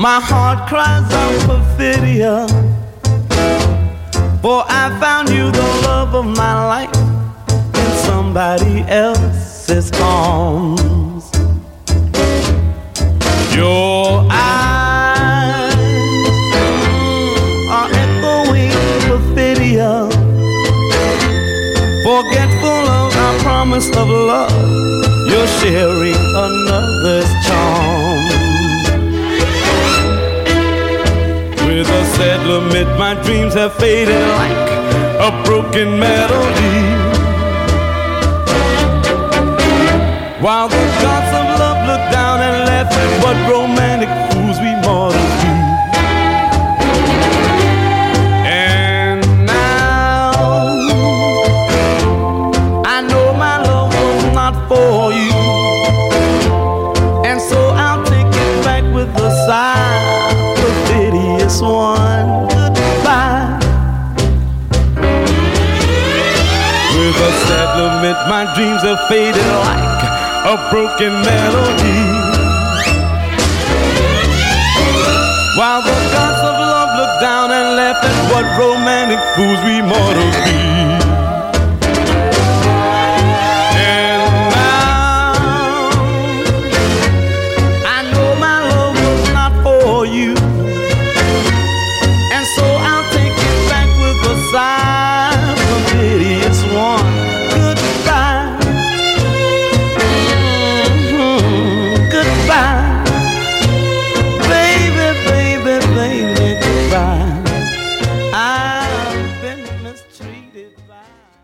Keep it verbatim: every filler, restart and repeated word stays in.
My heart cries out perfidia, for I found you the love of my life in somebody else's arms. Your eyes are echoing perfidia, forgetful of our promise of love. You're sharing another's charm. With a sad lament, my dreams have faded like a broken melody, while the gods of love look down and laugh at what romantic fools we mortals do. And now I know my love was not for you, and so I'll take it back with a sigh. Perfidious one, goodbye. With a sad lament, my dreams have faded like a broken melody, while the gods of love look down and laugh at what romantic fools we mortals be. And now I know my love was not for you, and so I'll take it back with a sigh. Perfidious one, goodbye. Mm-hmm. Goodbye, baby, baby, baby, goodbye. I've been mistreated by